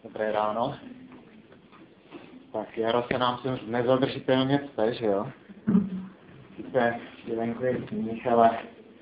Dobré ráno. Tak jaro se nám sem nezadržitelně chce, že jo? Sice venku je sníh, ale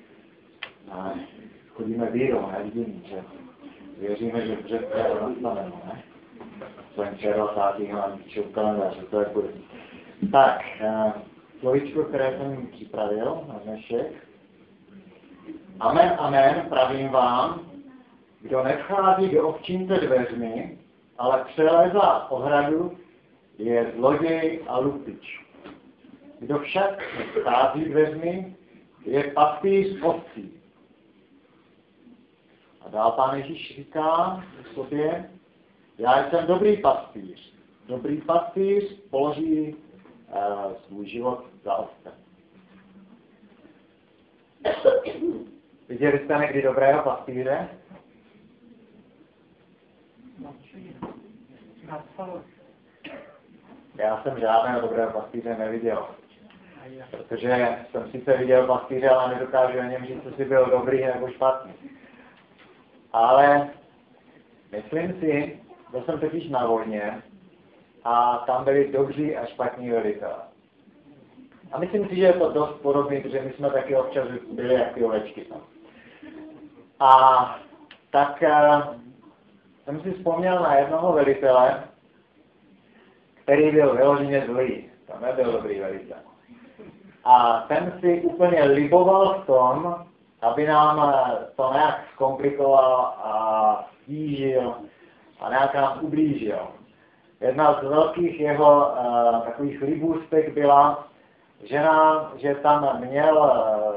chodíme vírou, nevidím, že věříme, že břez je nastaveno, ne? Svém červotátým a kalendáře, to je bude. Tak, slovíčko, které jsem připravil na dnešek. Amen, amen, pravím vám, kdo nevchází do ovčince dveřmi, ale přelézá ohradu, je zloděj a lupič. Kdo však nevchází dveřmi, je pastýř ovcí. A dál Pán Ježíš říká v sobě, já jsem dobrý pastýř. Dobrý pastýř položí svůj život za ovce. Viděli jste někdy dobrého pastýře? Já jsem žádného dobrého pastýře neviděl. Protože jsem sice viděl pastýře, ale nedokážu o něm říct, jestli byl dobrý nebo špatný. Ale myslím si, že jsem totiž na vojně a tam byli dobří a špatní velitelé. A myslím si, že je to dost podobné, protože my jsme taky občas byli jak ty ovečky. A tak jsem si vzpomněl na jednoho velitele, který byl vyloženě zlý. To nebyl dobrý velitel. A ten si úplně liboval v tom, aby nám to nějak zkomplikoval a stížil a nějak nám ublížil. Jedna z velkých jeho takových libůstek byla, že tam měl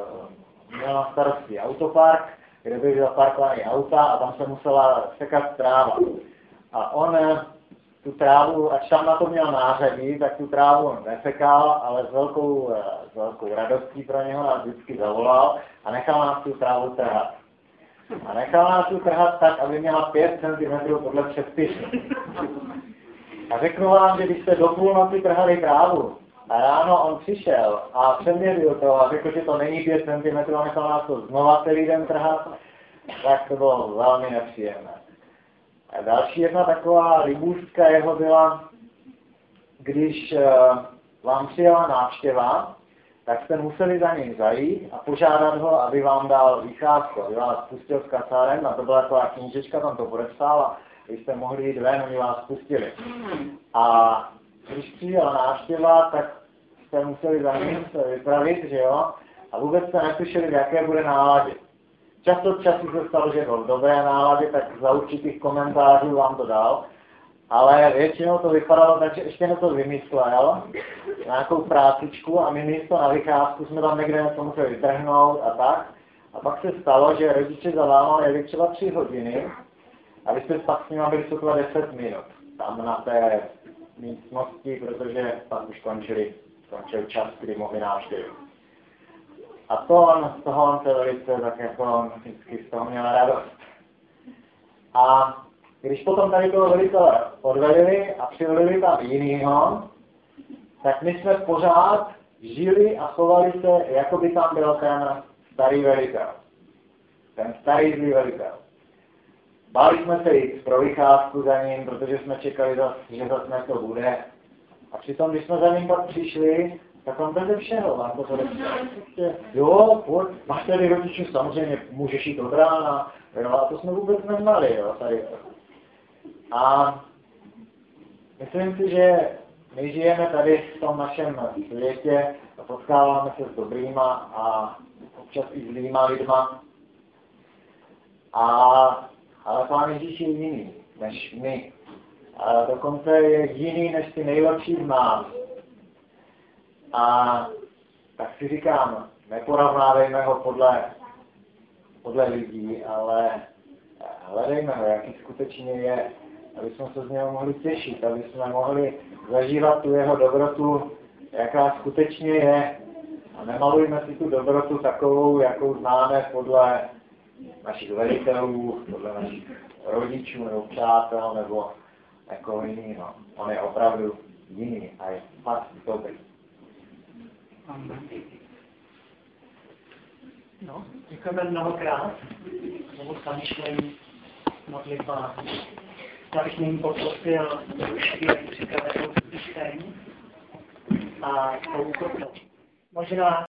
na starosti autopark, kde byly zaparkované auta a tam se musela sekat tráva. A on tu trávu, ač tam na to měl nářadí, tak tu trávu nesekal, ale s velkou radostí pro něho nás vždycky zavolal a nechal nás tu trávu trhat. A nechal nás tu trhat tak, aby měla 5 cm podle předpisu. A řeknu vám, že když jste do půlnoci trhali trávu, a ráno on přišel a přeměřil to a řekl, že to není 5 cm a nechal nás to znova celý den trhat, tak to bylo velmi nepříjemné. A další jedna taková libůstka jeho byla, když vám přijela návštěva, tak jste museli za ním zajít a požádat ho, aby vám dal vycházku, aby vás pustil s kasáren, a to byla taková knížečka, tam to podepsal a vy jste mohli jít ven, oni vás pustili. A když přijela návštěva, tak jste museli za ním se vypravit, že jo, a vůbec jste netušili, v jaké bude náladě. Čas od času se stalo, že byl v dobré náladě, tak za určitých komentářů vám to dal, ale většinou to vypadalo tak, že ještě něco vymyslel, nějakou prácičku a my místo na vycházku jsme tam někde něco museli vytrhnout a tak. A pak se stalo, že rodiče za váma jeli třeba 3 hodiny a vy jste pak s nimi byli sotva 10 minut tam na té místnosti, protože pak už končil čas, kdy mohli návštěvit. A z toho on se velice, tak jako on vždycky z toho měl radost. A když potom tady toho velitele odvedli a přivedli tam jinýho, tak my jsme pořád žili a chovali se, jako by tam byl ten starý velitel. Ten starý zlý velitel. Báli jsme se jít pro vycházku za ním, protože jsme čekali, že zase to bude. A přitom, když jsme za ním pak přišli, tak on beze všeho vám to podepsal. Jo, pojď, máš tady rodiče, samozřejmě můžeš jít od rána, jo, a to jsme vůbec neznali, jo, tady. A myslím si, že my žijeme tady v tom našem světě a potkáváme se s dobrýma a občas i zlýma lidma. Ale Pán Ježíš je jiný než my. A dokonce je jiný než ty nejlepší z nás. A tak si říkám, neporovnávejme ho podle lidí, ale hledejme ho, jaký skutečně je, aby jsme se z něho mohli těšit, aby jsme mohli zažívat tu jeho dobrotu, jaká skutečně je. A nemalujme si tu dobrotu takovou, jakou známe podle našich velitelů, podle našich rodičů nebo přátel nebo někoho jiného. On je opravdu jiný a je fakt dobrý. No, děkujeme mnohokrát. Znovu zamýšlení modlitba. Já bych nyní poprosil chvíli připravenou píseň a spolu Možná